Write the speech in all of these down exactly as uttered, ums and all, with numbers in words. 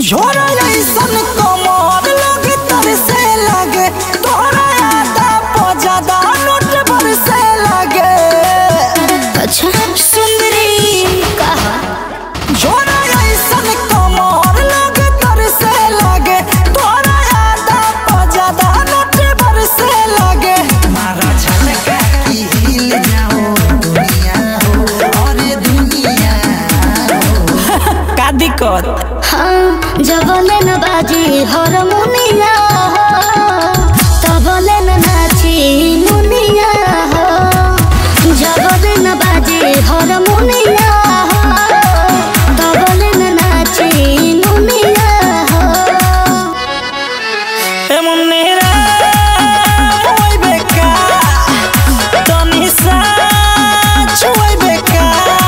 झोरा ऐसन कमर लगे तरसे लगे तोरा आधा पजादा नोट बरसे लगे। अच्छा सुंदरी कहा झोरा ऐसन कमर लगे तरसे लगे तोरा आधा पजादा नोट बरसे लगे। मारा झलका की हिल जाओ दुनिया हो और दुनिया हो। का दिक्कत हाँ जब लेन बाजी हारमोनिया हो तब लेन नाची मुनिया हो। जब लेन बाजी हारमोनिया हो तब लेन नाची मुनिया हो। ए मुन्नेरा ओय बेका तनी सा छुई बेका।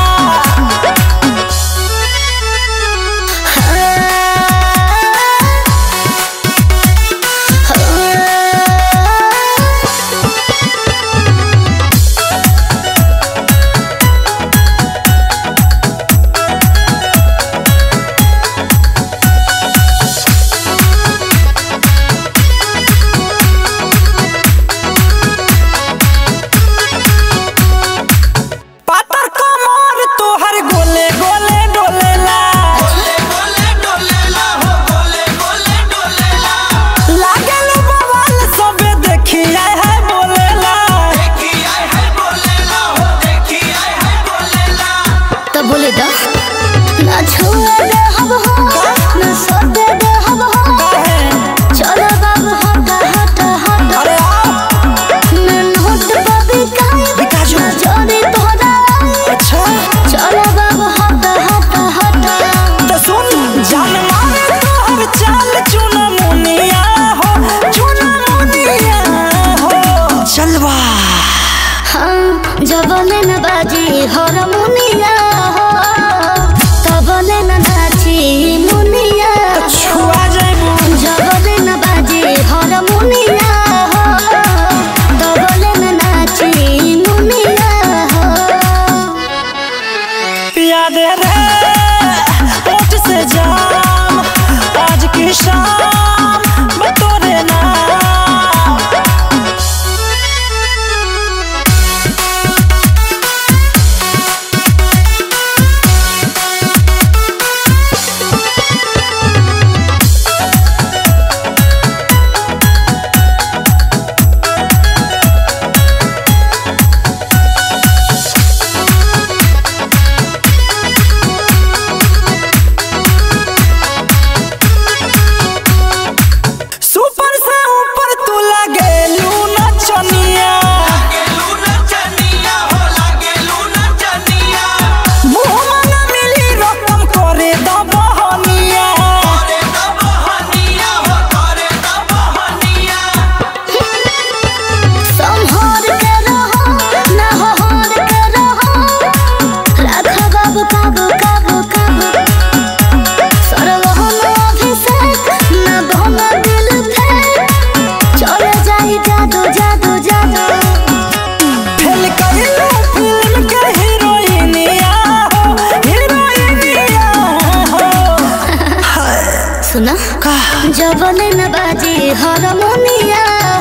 बोले दा ना छुए दे हब हो ना सोते दे हब हो। चलो बाबू हटा हटा हटा ना नोट बाबी का ना जोड़ी तोड़ा। अच्छा चलो बाबू हटा हटा हटा। तो सुन जान मारे तोहर चाल चुना मुनिया हो चुना मुनिया हो। चलवा हाँ जब लेन बाजी हारमोनिया हो तब लेन नाची मुनिया छुआ जाइबू। जब लेन बाजी हारमोनिया हो तब लेन नाची मुनिया हो। याद रे होठ से जाम आज की शाम मैं तोरे नाम। सुना जब लेन बाजी हारमोनिया